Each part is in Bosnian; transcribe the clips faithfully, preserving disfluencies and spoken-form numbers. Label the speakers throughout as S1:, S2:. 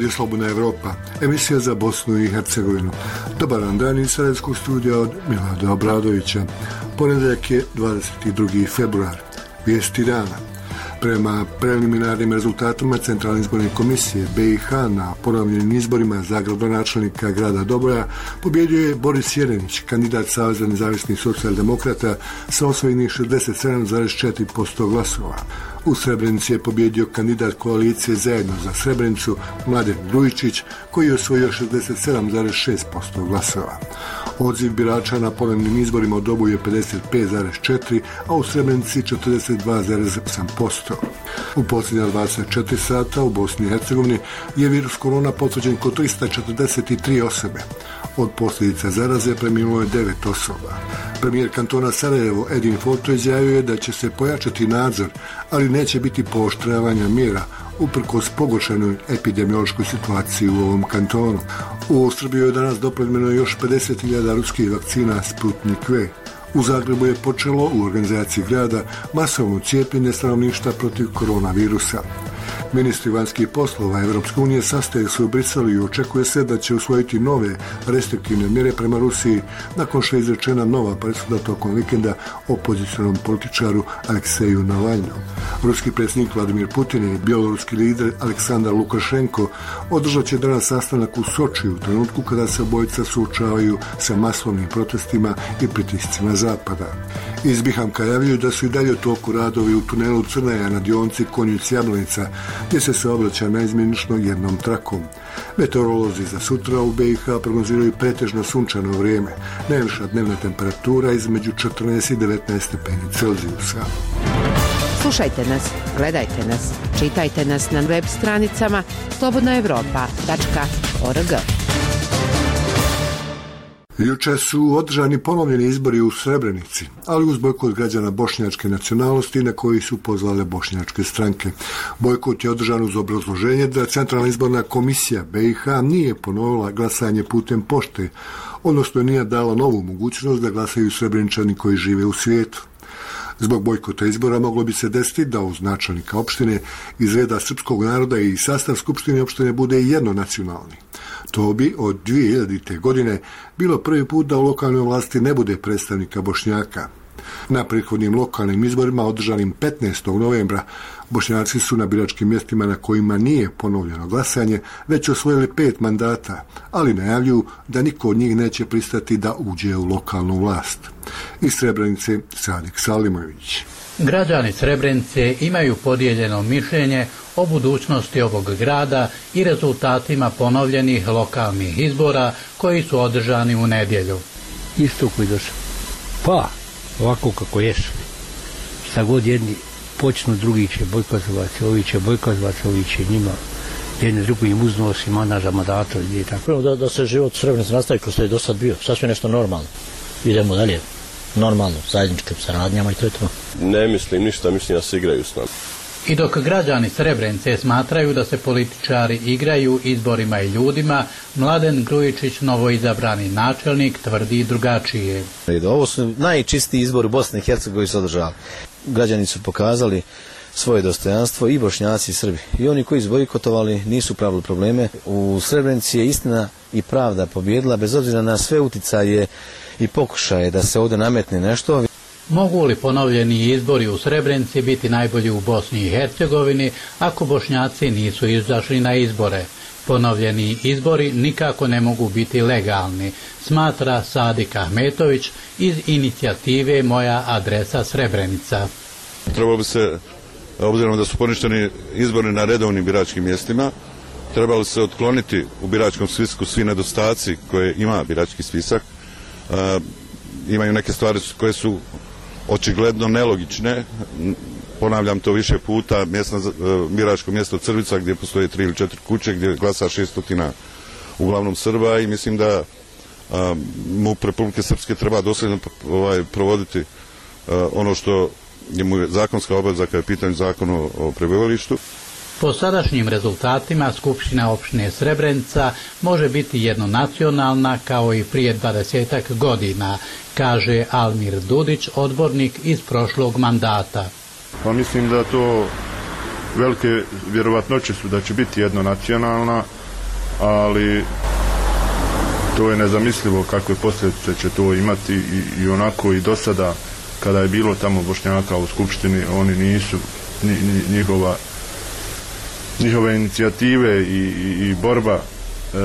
S1: Radio Slobodna Evropa, emisija za Bosnu i Hercegovinu. Dobar dan, dan iz Sarajevskog studija od Milada Obradovića. Ponedjeljak je dvadeset drugi februar. Vijesti dana. Prema preliminarnim rezultatima Centralne izborne komisije B i H na ponovljenim izborima za gradonačelnika grada Doboja pobjedio je Boris Jerenić, kandidat Saveza nezavisnih socijaldemokrata sa osvojenih šezdeset sedam zarez četiri posto glasova. U Srebrenici je pobjedio kandidat koalicije Zajedno za Srebrenicu Mladen Grujičić, koji je osvojio šezdeset sedam zarez šest posto glasova. Odziv birača na ponovnim izborima u Doboju je pedeset pet zarez četiri, a u Srebrenici četrdeset dva zarez osam posto. U posljednja dvadeset četiri sata u Bosni i Hercegovini je virus korona potvrđen kod trista četrdeset tri osobe. Od posljedica zaraze preminulo je devet osoba. Premijer kantona Sarajevo Edin Foto izjavio je da će se pojačati nadzor, ali neće biti pooštravanja mjera uprkos pogoršanoj epidemiološkoj situaciji u ovom kantonu. U Srbiju je danas doplemljeno još pedeset hiljada ruskih vakcina Sputnik V. U Zagrebu je počelo u organizaciji grada masovno cijepljenje stanovništva protiv koronavirusa. Ministri vanjskih poslova Evropske unije sastaju se u Briselu i očekuje se da će usvojiti nove restriktivne mjere prema Rusiji nakon što je izrečena nova presuda tokom vikenda opozicionom političaru Alekseju Navalnu. Ruski predsjednik Vladimir Putin i bjeloruski lider Aleksandar Lukašenko održat će danas sastanak u Sočiju u trenutku kada se obojica suočavaju sa masovnim protestima i pritiscima Zapada. Iz Bihamka javljaju da su i dalje u toku radovi u tunelu Crnaja na dionici Konjic-Jablanica, gdje se saobraća naizmjenično jednom trakom. Meteorolozi za sutra u B i H prognoziraju pretežno sunčano vrijeme. Najviša dnevna temperatura između četrnaest i devetnaest stepeni Celzijusa.
S2: Slušajte nas, gledajte nas, čitajte nas na web stranicama slobodna evropa tačka org.
S1: Jučer su održani ponovljeni izbori u Srebrenici, ali uz bojkot građana bošnjačke nacionalnosti na koji su pozvale bošnjačke stranke. Bojkot je održan uz obrazloženje da Centralna izborna komisija B i H nije ponovila glasanje putem pošte, odnosno nije dala novu mogućnost da glasaju Srebreničani koji žive u svijetu. Zbog bojkota izbora moglo bi se desiti da uz načelnika opštine iz reda srpskog naroda i sastav skupštine opštine bude jednonacionalni. To bi od dvije hiljadite. godine bilo prvi put da u lokalnoj vlasti ne bude predstavnika Bošnjaka. Na prethodnim lokalnim izborima održanim petnaestog novembra Bošnjaci su na biračkim mjestima na kojima nije ponovljeno glasanje već osvojili pet mandata, ali najavljuju da niko od njih neće pristati da uđe u lokalnu vlast. Iz Srebrenice Sadik Salimović.
S3: Građani Srebrenice imaju podijeljeno mišljenje o budućnosti ovog grada i rezultatima ponovljenih lokalnih izbora koji su održani u nedjelju.
S4: Isto koji došao. Pa, ovako kako ješ. Šta god jedni počnu, drugi će bojkotovati, ovi će bojkotovati, ovi će njima jedni drugi im uznosi mandaža mandata i tako.
S5: Da, da se život u Srebrenici nastavi kroz što je do sad bio. Sasvim nešto normalno. Idemo dalje. Normalno, zajedničkim saradnjama i to je to.
S6: Ne mislim ništa, mislim da se igraju s nama.
S3: I dok građani Srebrenice smatraju da se političari igraju izborima i ljudima, Mladen Grujičić, novoizabrani načelnik, tvrdi drugačije.
S7: Ovo su najčistiji izbori u Bosni i Hercegovini koji su održali. Građani su pokazali svoje dostojanstvo i Bošnjaci i Srbi. I oni koji su bojkotovali nisu pravili probleme. U Srebrenici je istina i pravda pobjedila bez obzira na sve uticaje i pokušaje da se ovdje nametne nešto.
S3: Mogu li ponovljeni izbori u Srebrenici biti najbolji u Bosni i Hercegovini ako Bošnjaci nisu izašli na izbore? Ponovljeni izbori nikako ne mogu biti legalni, smatra Sadik Ahmetović iz inicijative Moja adresa Srebrenica.
S8: Trebalo bi se, obzirom da su poništeni izbori na redovnim biračkim mjestima, trebalo se otkloniti u biračkom spisku svi nedostaci koje ima birački spisak. E, imaju neke stvari koje su očigledno nelogične. Ponavljam to više puta, mjesna, biračko mjesto Crvica gdje postoje tri ili četiri kuće gdje glasa šeststotina uglavnom Srba i mislim da a, MUP Republike Srpske treba dosljedno ovaj, provoditi a, ono što je mu zakonska obaveza kada je pitanje zakon o, o prebivalištu.
S3: Po sadašnjim rezultatima Skupština opštine Srebrenica može biti jednonacionalna kao i prije dvadesetak godina, kaže Almir Dudić, odbornik iz prošlog mandata.
S9: Pa mislim da to velike vjerovatnoće su da će biti jednonacionalna, ali to je nezamislivo kakve posljedice će to imati i, i onako i do sada kada je bilo tamo Bošnjaka u skupštini, oni nisu njihova njihove inicijative i, i, i borba e,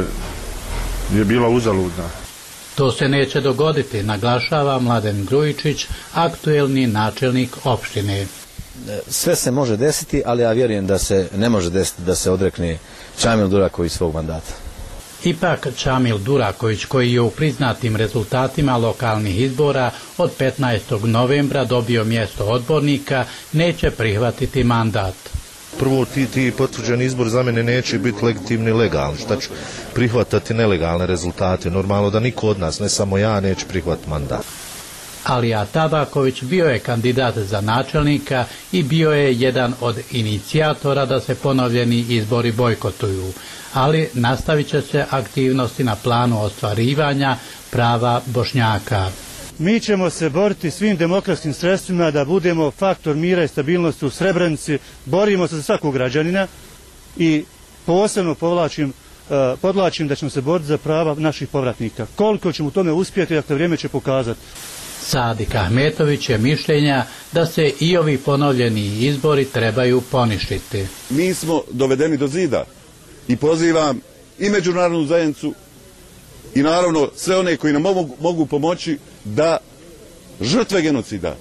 S9: je bila uzaludna.
S3: To se neće dogoditi, naglašava Mladen Grujičić, aktuelni načelnik opštine.
S7: Sve se može desiti, ali ja vjerujem da se ne može desiti da se odrekne Čamil Duraković svog mandata.
S3: Ipak Čamil Duraković, koji je u priznatim rezultatima lokalnih izbora od petnaestog novembra dobio mjesto odbornika, neće prihvatiti mandat.
S10: Prvo, ti, ti potvrđeni izbor za mene neće biti legitimni i legalni. Šta ću prihvatati nelegalne rezultate? Normalno da niko od nas, ne samo ja, neće prihvatiti mandat.
S3: Alija Tabaković bio je kandidat za načelnika i bio je jedan od inicijatora da se ponovljeni izbori bojkotuju, ali nastavit će se aktivnosti na planu ostvarivanja prava Bošnjaka.
S11: Mi ćemo se boriti svim demokratskim sredstvima da budemo faktor mira i stabilnosti u Srebrenici, borimo se za svakog građanina i posebno povlačim, podlačim da ćemo se boriti za prava naših povratnika. Koliko ćemo u tome uspjeti, dakle vrijeme će pokazati.
S3: Sadik Ahmetović je mišljenja da se i ovi ponovljeni izbori trebaju poništiti.
S8: Mi smo dovedeni do zida i pozivam i međunarodnu zajednicu i naravno sve one koji nam mogu, mogu pomoći da žrtve genocida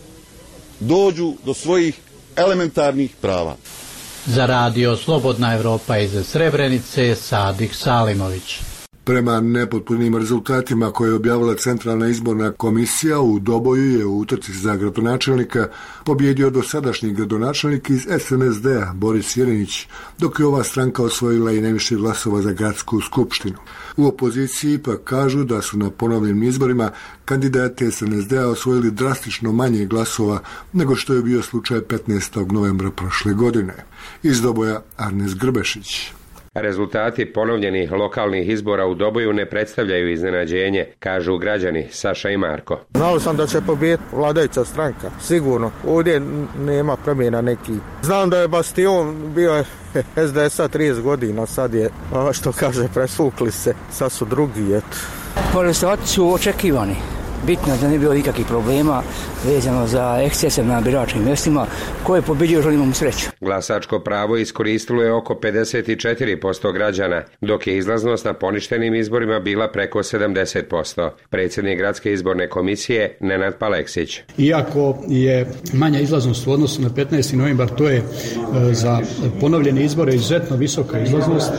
S8: dođu do svojih elementarnih prava.
S3: Za radio Slobodna Evropa iz Srebrenice, Sadik Salimović.
S1: Prema nepotpunim rezultatima koje je objavila Centralna izborna komisija, u Doboju je u utrci za gradonačelnika pobjedio dosadašnji gradonačelnik iz es en es de-a Boris Jerinić, dok je ova stranka osvojila i najviše glasova za gradsku skupštinu. U opoziciji ipak kažu da su na ponovljenim izborima kandidati es en es de-a osvojili drastično manje glasova nego što je bio slučaj petnaestog novembra prošle godine. Iz Doboja Arnes Grbešić.
S12: Rezultati ponovljenih lokalnih izbora u Doboju ne predstavljaju iznenađenje, kažu građani Saša i Marko.
S13: Znao sam da će pobijediti vladajuća stranka, sigurno. Ovdje nema promjena neki. Znam da je Bastion bio es de es-a trideset godina, sad je, što kaže, presvukli se, sad su drugi, eto.
S4: Rezultati su očekivani. Bitno da ne bilo nikakvih problema vezano za ekscese na biračkim mjestima. Ko je pobjedio, želimo mu sreću.
S12: Glasačko pravo iskoristilo je oko pedeset četiri posto građana, dok je izlaznost na poništenim izborima bila preko sedamdeset posto. Predsjednik Gradske izborne komisije Nenad Paleksić.
S14: Iako je manja izlaznost u odnosu na petnaesti novembar, to je za ponovljene izbore izuzetno visoka izlaznost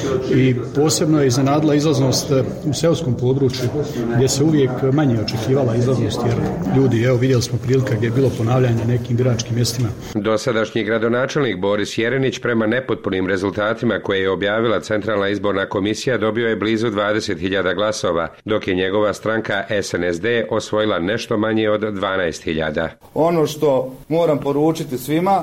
S14: i posebno je iznenadila izlaznost u seoskom području gdje se uvijek manje očekivala izlaznost, jer ljudi, evo vidjeli smo prilika gdje je bilo ponavljanje na nekim biračkim mjestima.
S12: Dosadašnji gradonačelnik Boris Jerinić prema nepotpunim rezultatima koje je objavila Centralna izborna komisija dobio je blizu dvadeset hiljada glasova, dok je njegova stranka es en es de osvojila nešto manje od dvanaest hiljada.
S15: Ono što moram poručiti svima,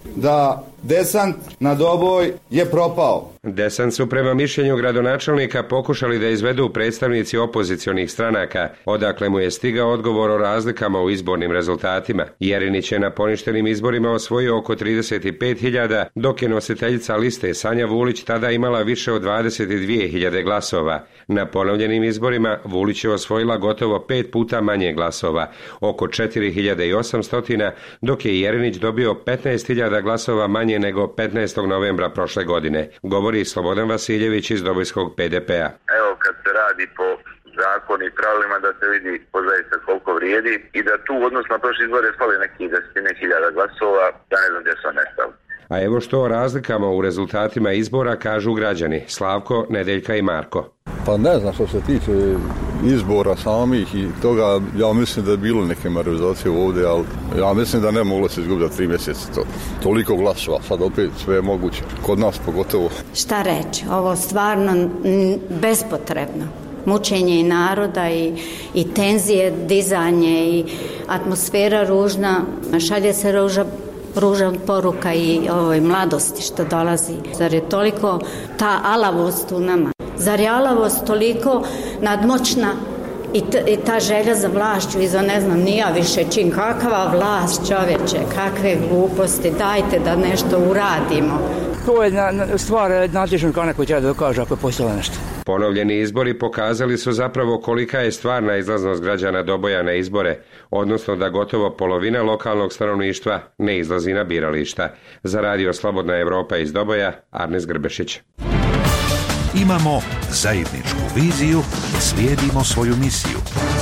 S15: da desant na Doboj je propao.
S12: Desant su prema mišljenju gradonačelnika pokušali da izvedu predstavnici opozicionih stranaka, odakle mu je stigao odgovor o razlikama u izbornim rezultatima. Jerinić je na poništenim izborima osvojio oko trideset pet hiljada, dok je nositeljica liste Sanja Vulić tada imala više od dvadeset dvije hiljade glasova. Na ponovljenim izborima Vulić je osvojila gotovo pet puta manje glasova, oko četiri hiljade osamsto, dok je Jerinić dobio petnaest hiljada glasova manje nego petnaestog novembra prošle godine, govori Slobodan Vasiljević iz Dobojskog pe de pe-a.
S16: Evo, kad se radi po zakonu i pravilima, da se vidi pozaista koliko vrijedi i da tu odnos na prošle izbore fali nekih desetine hiljada glasova, ja ne znam gdje su nestali.
S12: A evo što o razlikama u rezultatima izbora kažu građani Slavko, Nedeljka i Marko.
S17: Pa ne znam, što se tiče izbora samih i toga, ja mislim da je bilo neke manipulacije ovdje, ali ja mislim da ne moglo se izgubiti tri mjeseca to. Toliko glasova, sad opet sve je moguće, kod nas pogotovo.
S18: Šta reći, ovo stvarno bespotrebno. Mučenje i naroda i, i tenzije, dizanje i atmosfera ružna, šalje se ruža ružan poruka i ovoj mladosti što dolazi. Zar je toliko ta alavost u nama? Zar je alavost toliko nadmoćna i, t, i ta želja za vlašću i za ne znam nija više čin? Kakva vlast, čovječe, kakve gluposti, dajte da nešto uradimo.
S19: To je na, na, stvar nadležnog organa koji treba da dokaže ako je postojalo nešto.
S12: Ponovljeni izbori pokazali su zapravo kolika je stvarna izlaznost građana Doboja na izbore, odnosno da gotovo polovina lokalnog stanovništva ne izlazi na birališta. Za radio Slobodna Evropa iz Doboja, Arnes Grbešić.
S20: Imamo zajedničku viziju, slijedimo svoju misiju.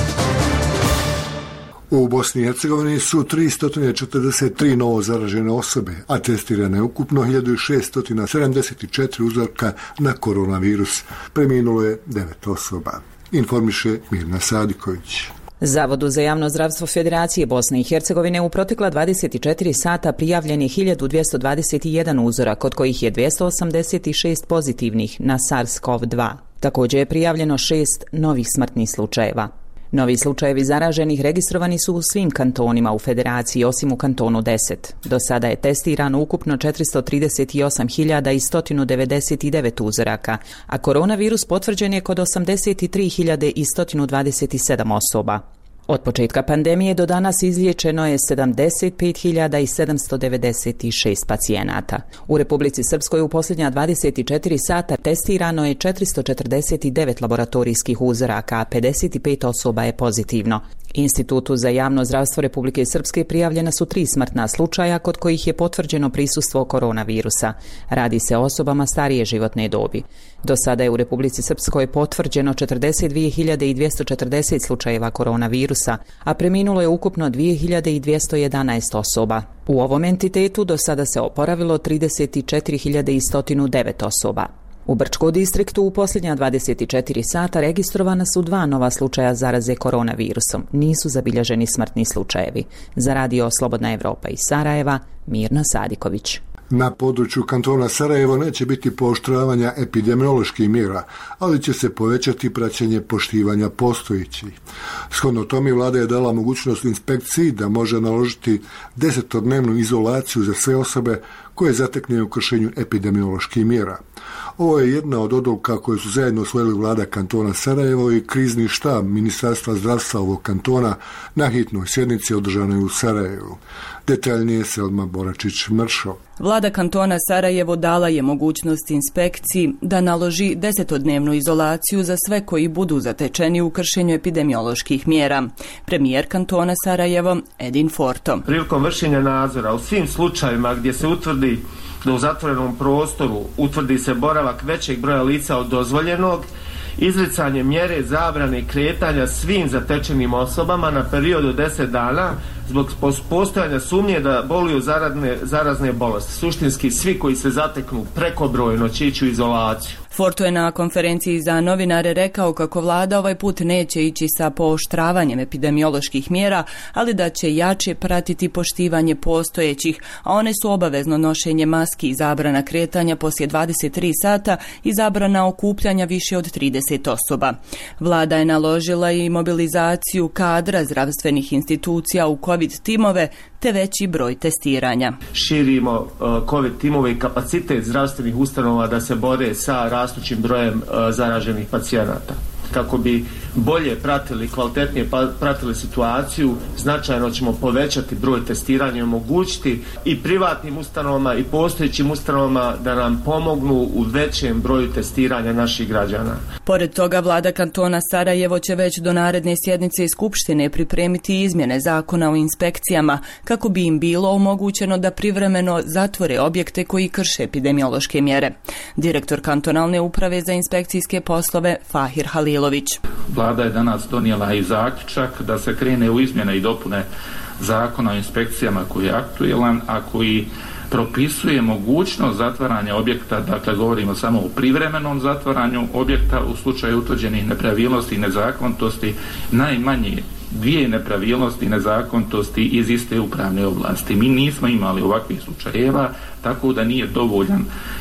S1: U Bosni i Hercegovini su tristo četrdeset tri novo zaražene osobe, a testirane je ukupno hiljadu šesto sedamdeset četiri uzorka na koronavirus. Preminulo je devet osoba. Informiše Mirna Sadiković.
S21: Zavodu za javno zdravstvo Federacije Bosne i Hercegovine u protekla dvadeset četiri sata prijavljen je hiljadu dvjesto dvadeset jedan uzorak, od kojih je dvjesto osamdeset šest pozitivnih na SARS-CoV dva. Također je prijavljeno šest novih smrtnih slučajeva. Novi slučajevi zaraženih registrovani su u svim kantonima u Federaciji, osim u kantonu deset. Do sada je testirano ukupno četiristo trideset osam hiljada sto devedeset devet uzoraka, a koronavirus potvrđen je kod osamdeset tri hiljade sto dvadeset sedam osoba. Od početka pandemije do danas izliječeno je sedamdeset pet hiljada sedamsto devedeset šest pacijenata. U Republici Srpskoj u posljednja dvadeset četiri sata testirano je četiristo četrdeset devet laboratorijskih uzoraka, a pedeset pet osoba je pozitivno. Institutu za javno zdravstvo Republike Srpske prijavljena su tri smrtna slučaja kod kojih je potvrđeno prisustvo koronavirusa. Radi se o osobama starije životne dobi. Do sada je u Republici Srpskoj potvrđeno četrdeset dvije hiljade dvjesto četrdeset slučajeva koronavirusa, a preminulo je ukupno dvije hiljade dvjesto jedanaest osoba. U ovom entitetu do sada se oporavilo trideset četiri hiljade sto devet osoba. U Brčkom distriktu u posljednja dvadeset četiri sata registrovana su dva nova slučaja zaraze koronavirusom. Nisu zabilježeni smrtni slučajevi. Za radio Slobodna Evropa iz Sarajeva, Mirna Sadiković.
S1: Na području kantona Sarajevo neće biti pooštravanja epidemioloških mjera, ali će se povećati praćenje poštivanja postojećih. Shodno tome vlada je dala mogućnost inspekciji da može naložiti desetodnevnu izolaciju za sve osobe koje zatekne u kršenju epidemioloških mjera. Ovo je jedna od odluka koje su zajedno usvojili vlada kantona Sarajevo i krizni štab Ministarstva zdravstva ovog kantona na hitnoj sjednici održanoj u Sarajevu. Detaljnije Selma Boračić-Mršo.
S22: Vlada kantona Sarajevo dala je mogućnost inspekciji da naloži desetodnevnu izolaciju za sve koji budu zatečeni u kršenju epidemioloških mjera. Premijer kantona Sarajevo Edin Forto.
S23: Prilikom vršenja nadzora u svim slučajevima gdje se utvrdi da u zatvorenom prostoru utvrdi se boravak većeg broja lica od dozvoljenog, izricanje mjere zabrane kretanja svim zatečenim osobama na period od deset dana zbog postojanja sumnje da boluju zarazne, zarazne bolesti. Suštinski svi koji se zateknu prekobrojno će ići u izolaciju.
S22: Forto je na konferenciji za novinare rekao kako vlada ovaj put neće ići sa pooštravanjem epidemioloških mjera, ali da će jače pratiti poštivanje postojećih, a one su obavezno nošenje maski i zabrana kretanja poslije dvadeset tri sata i zabrana okupljanja više od trideset osoba. Vlada je naložila i mobilizaciju kadra zdravstvenih institucija u COVID timove te veći broj testiranja.
S23: Širimo uh, COVID timove i kapacitet zdravstvenih ustanova da se bore sa rastućim brojem uh, zaraženih pacijenata. Kako bi bolje pratili, kvalitetnije pratili situaciju, značajno ćemo povećati broj testiranja i omogućiti i privatnim ustanovama i postojećim ustanovama da nam pomognu u većem broju testiranja naših građana.
S22: Pored toga, vlada kantona Sarajevo će već do naredne sjednice Skupštine pripremiti izmjene zakona o inspekcijama kako bi im bilo omogućeno da privremeno zatvore objekte koji krše epidemiološke mjere. Direktor kantonalne uprave za inspekcijske poslove Fahir Halil.
S24: Vlada je danas donijela i zaključak da se krene u izmjene i dopune zakona o inspekcijama koji je aktualan, a koji propisuje mogućnost zatvaranja objekta, dakle govorimo samo o privremenom zatvaranju objekta u slučaju utvrđenih nepravilnosti i nezakonitosti, najmanje dvije nepravilnosti i nezakonitosti iz iste upravne oblasti. Mi nismo imali ovakvih slučajeva, tako da nije dovoljan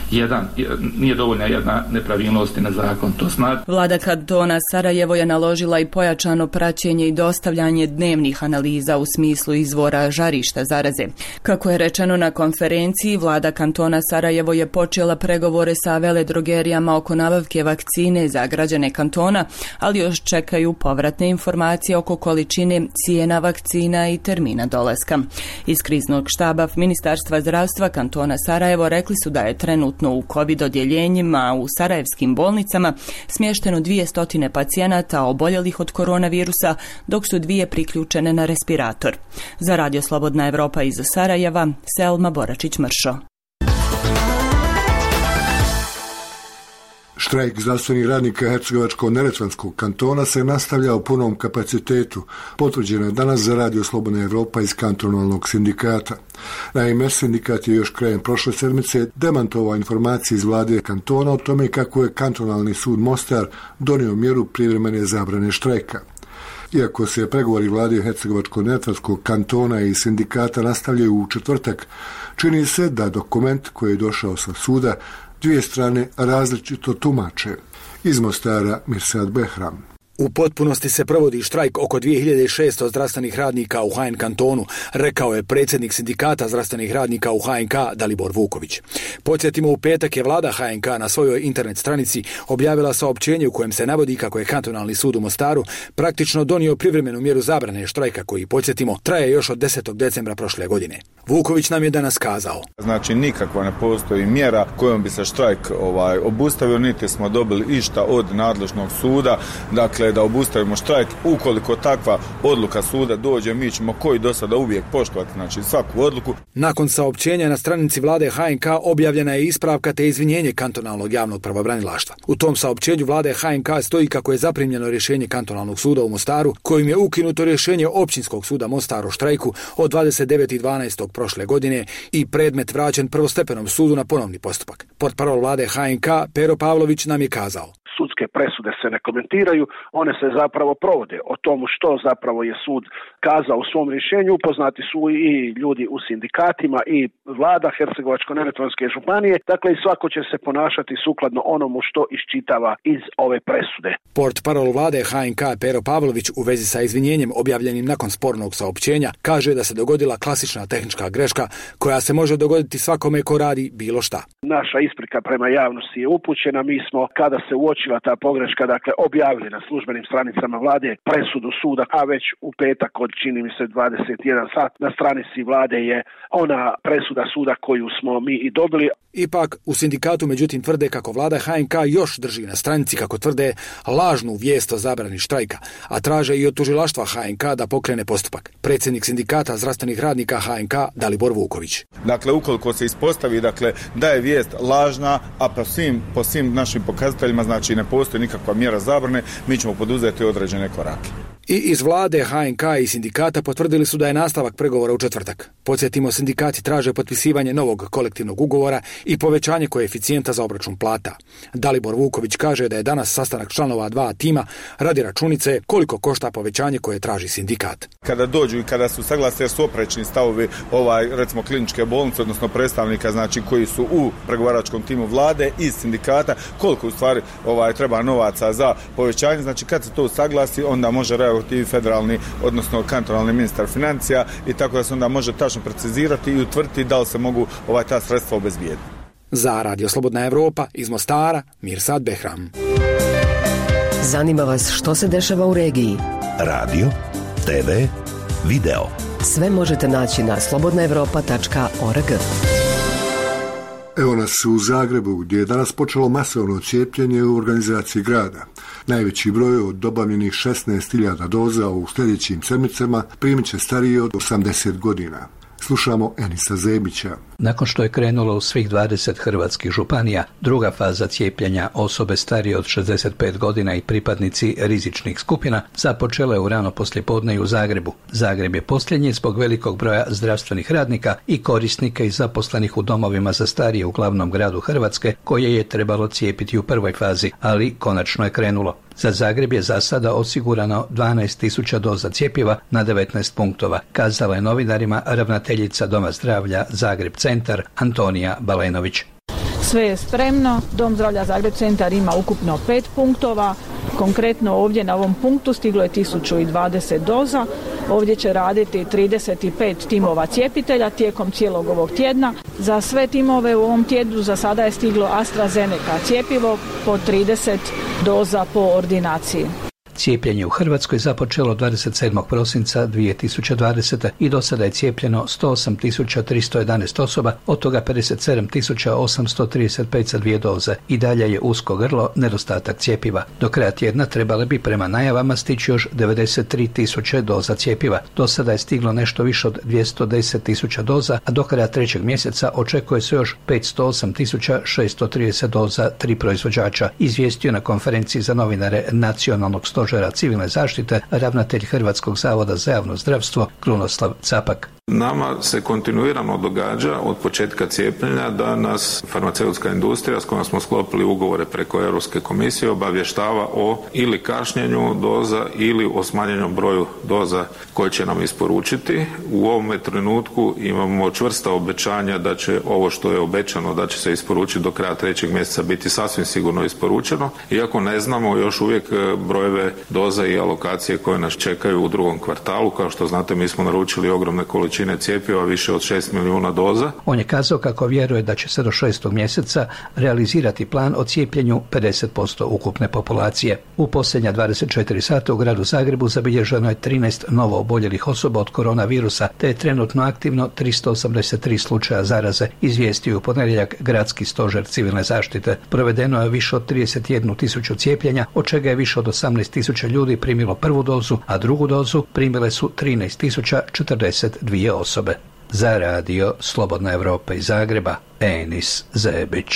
S24: jedan, nije dovoljna jedna nepravilnost i nezakon. To znači.
S22: Vlada kantona Sarajevo je naložila i pojačano praćenje i dostavljanje dnevnih analiza u smislu izvora žarišta zaraze. Kako je rečeno na konferenciji, vlada kantona Sarajevo je počela pregovore sa veledrogerijama oko nabavke vakcine za građane kantona, ali još čekaju povratne informacije oko količine, cijena vakcina i termina dolaska. Iz kriznog štaba Ministarstva zdravstva kantona Sarajevo rekli su da je trenutno u COVID odjeljenjima u sarajevskim bolnicama smješteno dvjesto pacijenata oboljelih od koronavirusa, dok su dvije priključene na respirator. Za Radio Slobodna Evropa iz Sarajeva, Selma Boračić-Mršo.
S1: Štrajk zdravstvenih radnika Hercegovačko-neretvanskog kantona se nastavlja u punom kapacitetu. Potvrđeno je danas za Radio Slobodna Evropa iz kantonalnog sindikata. Naime, sindikat je još krajem prošle sedmice demantovao informacije iz vlade kantona o tome kako je kantonalni sud Mostar donio mjeru privremene zabrane štrajka. Iako se pregovori vlade Hercegovačko-neretvanskog kantona i sindikata nastavljaju u četvrtak, čini se da dokument koji je došao sa suda dvije strane različito tumače. Iz Mostara Mirsad Behram.
S2: U potpunosti se provodi štrajk oko dvije hiljade šesto zdravstvenih radnika u H N kantonu, rekao je predsjednik sindikata zdravstvenih radnika u H N K Dalibor Vuković. Podsjetimo, u petak je vlada H N K na svojoj internet stranici objavila saopćenje u kojem se navodi kako je kantonalni sud u Mostaru praktično donio privremenu mjeru zabrane štrajka koji, podsjetimo, traje još od desetog decembra prošle godine. Vuković nam je danas kazao.
S5: Znači, nikakva ne postoji mjera kojom bi se štrajk ovaj, obustavio, niti smo dobili išta od nadležnog suda, dakle da obustavimo štrajk. Ukoliko takva odluka suda dođe, mi ćemo koji do sada uvijek poštovati, znači svaku odluku.
S2: Nakon saopćenja na stranici vlade H N K objavljena je ispravka te izvinjenje kantonalnog javnog pravobranilaštva. U tom saopćenju vlade H N K stoji kako je zaprimljeno rješenje kantonalnog suda u Mostaru, kojim je ukinuto rješenje općinskog suda Mostar o štrajku od dvadeset devetog dvanaestog prošle godine i predmet vraćen prvostepenom sudu na ponovni postupak. Portparol vlade H N K Pero Pavlović nam je kazao.
S6: Sudske presude se ne komentiraju, one se zapravo provode. O tomu što zapravo je sud kazao u svom rješenju upoznati su i ljudi u sindikatima i vlada Hercegovačko-neretvanske županije, dakle i svako će se ponašati sukladno onomu što iščitava iz ove presude.
S2: Portparol vlade H N K Pero Pavlović u vezi sa izvinjenjem objavljenim nakon spornog saopćenja kaže da se dogodila klasična tehnička greška koja se može dogoditi svakome ko radi bilo šta.
S6: Naša isprika prema javnosti je upućena, mi smo kada se uočila ta pogreška, dakle objavili na službenim stranicama vlade presudu suda, a već u petak od čini mi se dvadeset jedan sat na stranici vlade je ona presuda suda koju smo mi i dobili.
S2: Ipak u sindikatu međutim tvrde kako vlada H N K još drži na stranici, kako tvrde, lažnu vijest o zabrani štrajka, a traže i od tužilaštva H N K da pokrene postupak. Predsjednik sindikata zdravstvenih radnika H N K Dalibor Vuković.
S5: Dakle, ukoliko se ispostavi dakle da je vijest lažna, a po svim, po svim našim pokazateljima znači ne postoji nikakva mjera zabrane, mi ćemo poduzeti određene korake.
S2: I iz vlade H N K i sindikata potvrdili su da je nastavak pregovora u četvrtak. Podsjetimo, sindikati traže potpisivanje novog kolektivnog ugovora i povećanje koeficijenta za obračun plata. Dalibor Vuković kaže da je danas sastanak članova dva tima radi računice koliko košta povećanje koje traži sindikat.
S5: Kada dođu i kada su saglasni, jer su oprečni stavovi ovaj, recimo kliničke bolnice, odnosno predstavnika znači koji su u pregovaračkom timu vlade i sindikata, koliko u stvari ovaj, treba novaca za povećanje, znači kad se to saglasi, onda može reagovati federalni, odnosno kantonalni ministar financija i tako da se onda može tačno precizirati i utvrditi da li se mogu ovaj ta sredstva obezbijediti.
S2: Za Radio Slobodna Evropa iz Mostara, Mirsad Behram.
S9: Zanima vas što se dešava u regiji?
S20: Radio, te ve, video.
S9: Sve možete naći na slobodna evropa tačka org.
S1: Evo nas u Zagrebu, gdje je danas počelo masovno cijepljenje u organizaciji grada. Najveći broj od dobavljenih šesnaest hiljada doza u sljedećim sedmicama primit će stariji od osamdeset godina. Slušamo Enisa Zebića.
S25: Nakon što je krenulo u svih dvadeset hrvatskih županija, druga faza cijepljenja osobe starije od šezdeset pet godina i pripadnici rizičnih skupina započela je u rano poslijepodne i u Zagrebu. Zagreb je posljednji zbog velikog broja zdravstvenih radnika i korisnika i zaposlenih u domovima za starije u glavnom gradu Hrvatske, koje je trebalo cijepiti u prvoj fazi, ali konačno je krenulo. Za Zagreb je za sada osigurano dvanaest tisuća doza cjepiva na devetnaest punktova, kazala je novinarima ravnateljica Doma zdravlja Zagreb centar Antonija Balenović.
S3: Sve je spremno. Dom zdravlja Zagreb centar ima ukupno pet punktova. Konkretno ovdje na ovom punktu stiglo je tisuću dvadeset doza. Ovdje će raditi trideset pet timova cijepitelja tijekom cijelog ovog tjedna. Za sve timove u ovom tjednu za sada je stiglo AstraZeneca cjepivo po trideset doza po ordinaciji.
S25: Cijepljenje u Hrvatskoj započelo dvadeset sedmog prosinca dvije tisuće dvadesete. i do sada je cijepljeno sto osam tisuća tristo jedanaest osoba, od toga pedeset sedam tisuća osamsto trideset pet sa dvije doze. I dalje je usko grlo, nedostatak cjepiva. Do kraja tjedna trebale bi prema najavama stići još devedeset tri tisuće doza cjepiva. Do sada je stiglo nešto više od dvjesto deset tisuća doza, a do kraja trećeg mjeseca očekuje se još petsto osam tisuća šesto trideset doza tri proizvođača, izvijestio na konferenciji za novinare Nacionalnog stožera civilne zaštite ravnatelj Hrvatskog zavoda za javno zdravstvo Krunoslav Capak.
S7: Nama se kontinuirano događa od početka cijepljenja da nas farmaceutska industrija s kojom smo sklopili ugovore preko Europske komisije obavještava o ili kašnjenju doza ili o smanjenju broju doza koje će nam isporučiti. U ovome trenutku imamo čvrsta obećanja da će ovo što je obećano da će se isporučiti do kraja trećeg mjeseca biti sasvim sigurno isporučeno, iako ne znamo još uvijek brojeve doza i alokacije koje nas čekaju u drugom kvartalu. Kao što znate, mi smo naručili ogromne količine cijepiva, više od šest milijuna doza.
S25: On je kazao kako vjeruje da će se do šestog mjeseca realizirati plan o cijepljenju pedeset posto ukupne populacije. U posljednja dvadeset četiri sata u gradu Zagrebu zabilježeno je trinaest novo oboljelih osoba od koronavirusa, te je trenutno aktivno tristo osamdeset tri slučaja zaraze, izvijestio u ponedjeljak Gradski stožer civilne zaštite. Provedeno je više od trideset jednu tisuću cijepljenja, od čega je više od osamnaest tisuća ljudi primilo prvu dozu, a drugu dozu primile su trinaest tisuća četrdeset dvije osobe. Za radio Slobodna Evropa iz Zagreba, Enis Zebić.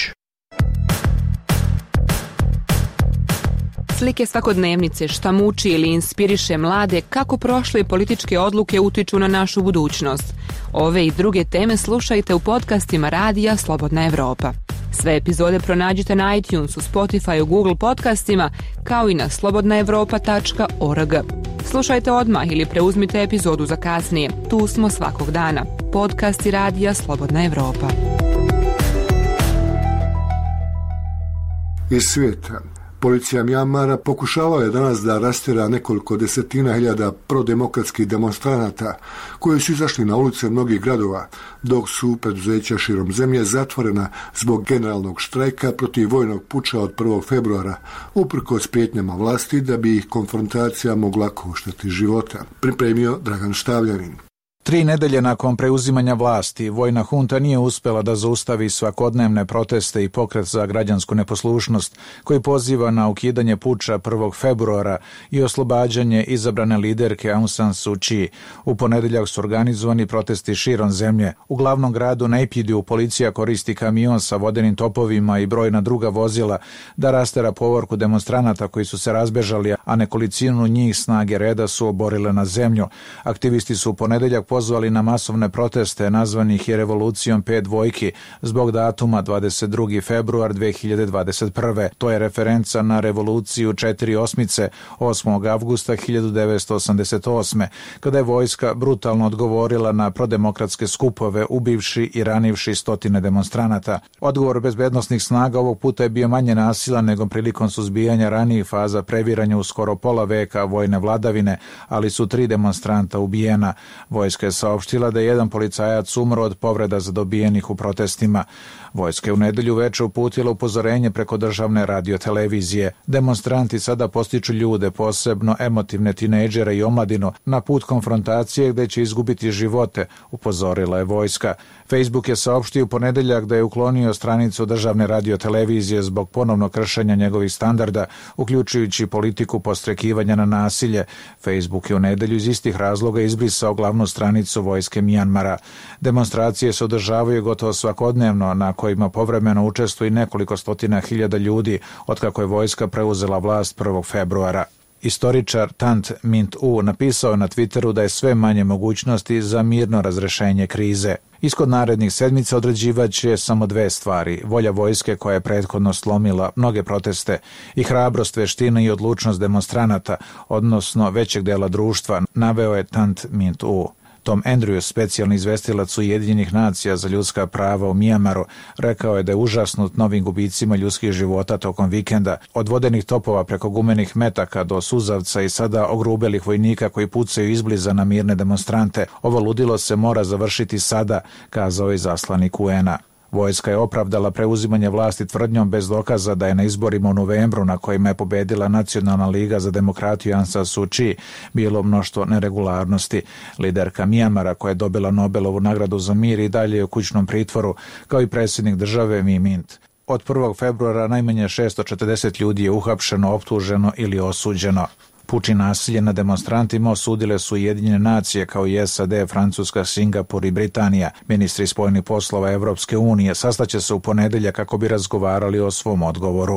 S8: Slike svakodnevnice, šta muči ili inspiriše mlade, kako prošle političke odluke utiču na našu budućnost. Ove i druge teme slušajte u podcastima radija Slobodna Evropa. Sve epizode pronađite na iTunesu, Spotifyu, Google podcastima, kao i na slobodna evropa tačka org. Slušajte odmah ili preuzmite epizodu za kasnije. Tu smo svakog dana. Podcasti radija Slobodna Evropa.
S1: Iz svijeta. Policija Mjanmara pokušavala je danas da rastjera nekoliko desetina hiljada prodemokratskih demonstranata koji su izašli na ulice mnogih gradova, dok su preduzeća širom zemlje zatvorena zbog generalnog štrajka protiv vojnog puča od prvog februara, uprkos prijetnjama vlasti da bi ih konfrontacija mogla koštati života. Pripremio Dragan Štavljanin.
S10: Tri nedelje nakon preuzimanja vlasti, vojna hunta nije uspjela da zaustavi svakodnevne proteste i pokret za građansku neposlušnost koji poziva na ukidanje puča prvog februara i oslobađanje izabrane liderke Aung San Suu Kyi. U ponedjeljak su organizovani protesti širom zemlje. U glavnom gradu Naypyidaw policija koristi kamion sa vodenim topovima i brojna druga vozila da rastera povorku demonstranata koji su se razbežali, a nekolicinu njih snage reda su oborile na zemlju. Aktivisti su u ponedjeljak pozvali na masovne proteste nazvanih i revolucijom pet dvojki zbog datuma dvadeset drugi februar dve hiljade dvadeset prve. To je referenca na revoluciju četiri osmice osmog avgusta hiljadu devetsto osamdeset osme. kada je vojska brutalno odgovorila na prodemokratske skupove, ubivši i ranivši stotine demonstranata. Odgovor bezbednosnih snaga ovog puta je bio manje nasilan nego prilikom suzbijanja ranijih faza previranja u skoro pola veka vojne vladavine, ali su tri demonstranta ubijena. Vojska je saopštila da je jedan policajac umro od povreda zadobijenih u protestima. Vojska je u nedelju veče uputila upozorenje preko državne radiotelevizije. Demonstranti sada postiču ljude, posebno emotivne tinejdžere i omladinu, na put konfrontacije gdje će izgubiti živote, upozorila je vojska. Facebook je saopštio u ponedeljak da je uklonio stranicu državne radiotelevizije zbog ponovnog kršenja njegovih standarda, uključujući politiku podstrekivanja na nasilje. Facebook je u nedelju iz istih razloga izbrisao glavnu stranicu vojske Mjanmara. Demonstracije se održavaju gotovo svakodnevno, na kojima povremeno učestvuje nekoliko stotina hiljada ljudi otkako je vojska preuzela vlast prvog februara. Istoričar Tant Mint U napisao je na Twitteru da je sve manje mogućnosti za mirno razrešenje krize. Ishod narednih sedmica određivat će samo dve stvari: volja vojske koja je prethodno slomila mnoge proteste i hrabrost, veština i odlučnost demonstranata, odnosno većeg dela društva, naveo je Tant Mint U. Tom Andrews, specijalni izvestilac Ujedinjenih nacija za ljudska prava u Mijamaru, rekao je da je užasnut novim gubicima ljudskih života tokom vikenda, od vodenih topova preko gumenih metaka do suzavca i sada ogrubelih vojnika koji pucaju izbliza na mirne demonstrante. Ovo ludilo se mora završiti sada, kazao je zaslanik U N-a. Vojska je opravdala preuzimanje vlasti tvrdnjom bez dokaza da je na izborima u novembru, na kojima je pobedila Nacionalna liga za demokratiju Aung San Suu Kyi, bilo mnoštvo neregularnosti. Liderka Mijamara, koja je dobila Nobelovu nagradu za mir, i dalje je u kućnom pritvoru, kao i predsjednik države Win Myint. Od prvog februara najmanje šesto četrdeset ljudi je uhapšeno, optuženo ili osuđeno. Puč i nasilje na demonstrantima osudile su Ujedinjene nacije, kao i S A D, Francuska, Singapur i Britanija. Ministri spoljnih poslova Evropske unije sastaće se u ponedeljak kako bi razgovarali o svom odgovoru.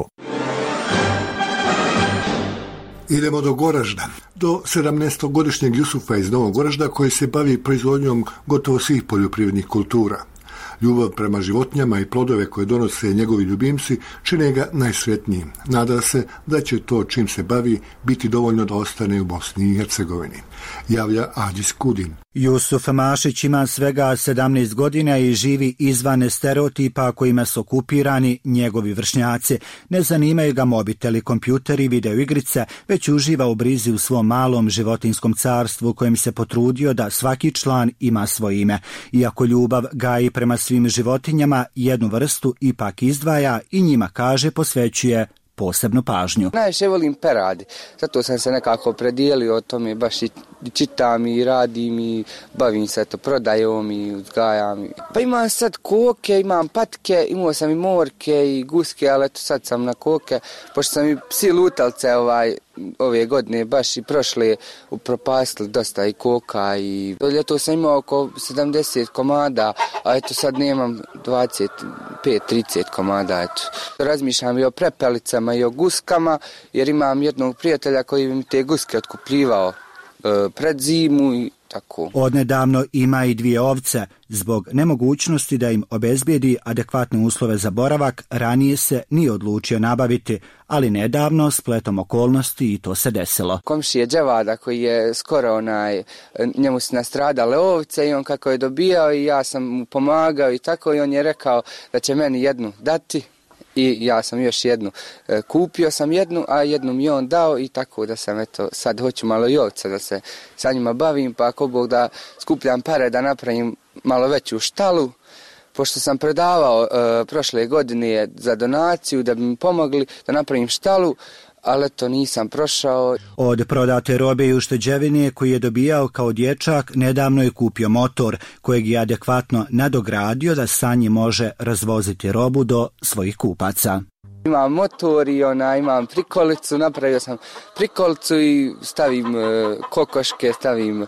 S1: Idemo do Goražda, do sedamnaestogodišnjeg Jusufa iz Novog Goražda, koji se bavi proizvodnjom gotovo svih poljoprivrednih kultura. Ljubav prema životinjama i plodove koje donose njegovi ljubimci čine ga najsretnijim. Nada se da će to čim se bavi biti dovoljno da ostane u Bosni i Hercegovini, javlja Adis Kudin.
S4: Jusuf Mašić ima svega sedamnaest godina i živi izvan stereotipa kojima su okupirani njegovi vršnjaci. Ne zanimaju ga mobiteli, kompjuteri, videoigrice, već uživa u brizi u svom malom životinskom carstvu kojem se potrudio da svaki član ima svoje ime. Iako ljubav gaji prema svim životinjama, jednu vrstu ipak izdvaja i njima, kaže, posvećuje posebnu pažnju.
S11: Najviše volim peradi, zato sam se nekako predijelio o tome, baš i čitam i radim i bavim se to prodajom i uzgajam. Pa imam sad koke, imam patke, imao sam i morke i guske, ali eto sad sam na koke, pošto sam i psi lutalce ovaj, ove godine, baš i prošle upropastili dosta i koka i do ljeto sam imao oko sedamdeset komada, a eto sad nemam dvadeset pet trideset komada, eto. Razmišljam i o prepelicama i o guskama, jer imam jednog prijatelja koji mi te guske otkupljivao e, pred zimu i tako.
S4: Odnedavno ima i dvije ovce. Zbog nemogućnosti da im obezbijedi adekvatne uslove za boravak, ranije se nije odlučio nabaviti, ali nedavno, spletom okolnosti, i to se desilo.
S11: Komšije Dževada, koji je skoro onaj, njemu su nastradale ovce i on kako je dobijao i ja sam mu pomagao i tako, i on je rekao da će meni jednu dati. I ja sam još jednu, e, kupio sam jednu, a jednu mi on dao i tako da sam, eto, sad hoću malo i ovca da se sa njima bavim, pa ako Bog da skupljam pare da napravim malo veću štalu, pošto sam predavao e, prošle godine za donaciju da bi mi pomogli da napravim štalu, ali to nisam prošao.
S4: Od prodate robe i ušteđevine koji je dobijao kao dječak, nedavno je kupio motor kojeg je adekvatno nadogradio da sa njim može razvoziti robu do svojih kupaca.
S11: Imam motor i ona, imam prikolicu, napravio sam prikolicu i stavim e, kokoške, stavim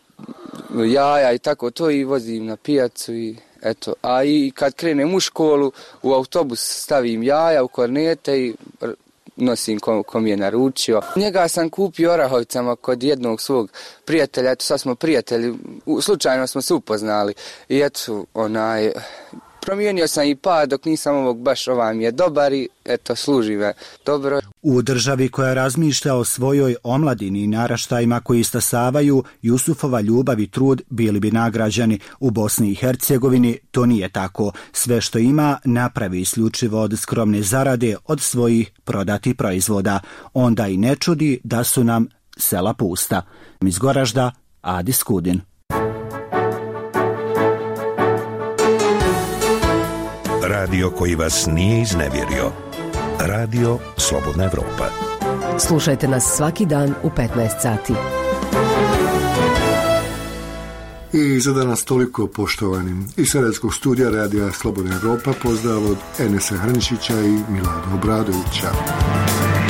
S11: jaja i tako to i vozim na pijacu i eto. A i kad krenem u školu, u autobus stavim jaja u kornete i nosim kom, kom je naručio. Njega sam kupio Orahovicama kod jednog svog prijatelja, eto sad smo prijatelji, slučajno smo se upoznali i eto onaj, promijenio sam i pa dok nisam ovog baš ovaj mi je dobar i eto služi me dobro.
S4: U državi koja razmišlja o svojoj omladini i naraštajima koji istasavaju, Jusufova ljubav i trud bili bi nagrađeni. U Bosni i Hercegovini to nije tako. Sve što ima napravi isključivo od skromne zarade od svojih prodatih proizvoda. Onda i ne čudi da su nam sela pusta. Iz Goražda, Adis Kudin.
S20: Radio koji vas nije iznevjerio. Radio Slobodna Evropa.
S9: Slušajte nas svaki dan u petnaest sati.
S1: I za danas toliko, poštovani. Iz Sarajevskog studija Radija Slobodna Evropa pozdrav od Enesa Hrnčića i Milada Obradovića.